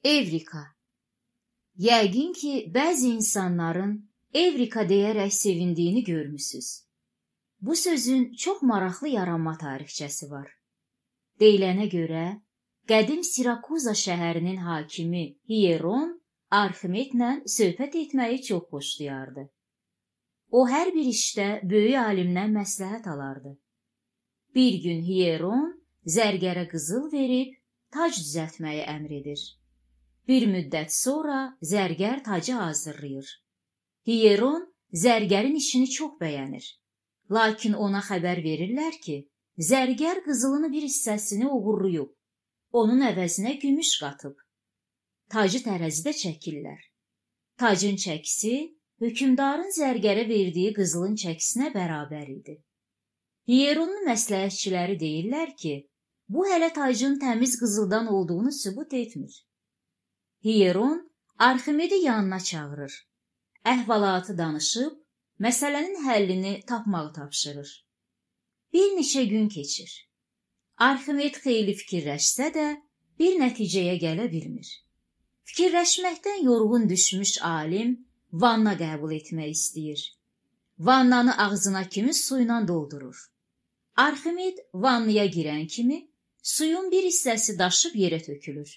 Evrika. Yəqin ki, bəzi insanların Evrika deyərək sevindiyini görmüsünüz. Bu sözün çox maraqlı yaranma tarixçəsi var. Deyilənə görə, qədim Sirakuza şəhərinin hakimi Hieron Arximedlə söhbət etməyi çox xoşlayardı. O, hər bir işdə böyük alimdən məsləhət alardı. Bir gün Hieron zərgərə qızıl verib tac düzəltməyi əmr edir. Bir müddət sonra zərgər tacı hazırlayır. Hieron zərgərin işini çox bəyənir. Lakin ona xəbər verirlər ki, zərgər qızılını bir hissəsini oğurlayıb, onun əvəzinə gümüş qatıb. Tacı tərəzidə çəkirlər. Tacın çəkisi hökümdarın zərgərə verdiyi qızılın çəkisinə bərabər idi. Hieronun məsləhətçiləri deyirlər ki, bu hələ tacın təmiz qızıldan olduğunu sübut etmir. Hieron Arximedi yanına çağırır. Əhvalatı danışıb, məsələnin həllini tapmağı tapşırır. Bir neçə gün keçir. Arximed xeyli fikirləşsə də bir nəticəyə gələ bilmir. Fikirləşməkdən yorğun düşmüş alim vanna qəbul etmək istəyir. Vannanı ağzına kimi suyla doldurur. Arximed vannaya girən kimi suyun bir hissəsi daşıb yerə tökülür.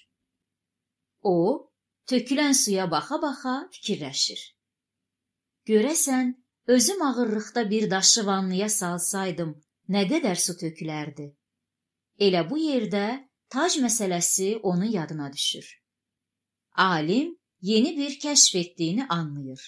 O, tökülən suya baxa-baxa fikirləşir. Görəsən, özüm ağırlıqda bir daşı vannaya salsaydım, nə qədər su tökülərdi? Elə bu yerdə tac məsələsi onun yadına düşür. Alim yeni bir kəşf etdiyini anlayır.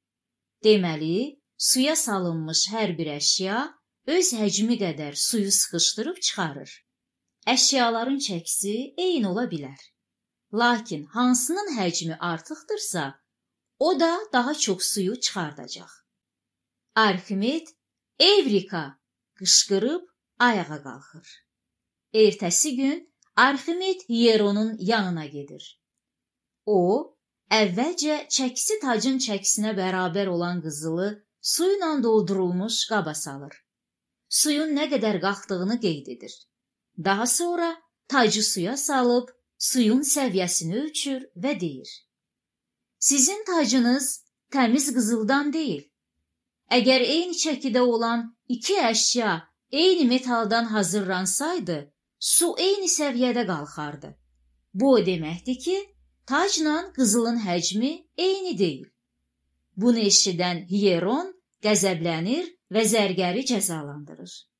Deməli, suya salınmış hər bir əşya öz həcmi qədər suyu sıxışdırıb çıxarır. Əşyaların çəkisi eyni ola bilər. Lakin hansının həcmi artıqdırsa, o da daha çox suyu çıxardacaq. Arximed, Evrika qışqırıb ayağa qalxır. Ertəsi gün Arximed Hieronun yanına gedir. O, əvvəlcə çəkisi tacın çəkisinə bərabər olan qızılı suyla doldurulmuş qaba salır. Suyun nə qədər qalxdığını qeyd edir. Daha sonra tacı suya salıb, suyun səviyyəsini ölçür və deyir: Sizin tacınız təmiz qızıldan deyil. Əgər eyni çəkidə olan iki əşya eyni metaldan hazırlansaydı, su eyni səviyyədə qalxardı. Bu o deməkdir ki, tacla qızılın həcmi eyni deyil. Bunu eşidən Hieron qəzəblənir və zərgəri cəzalandırır.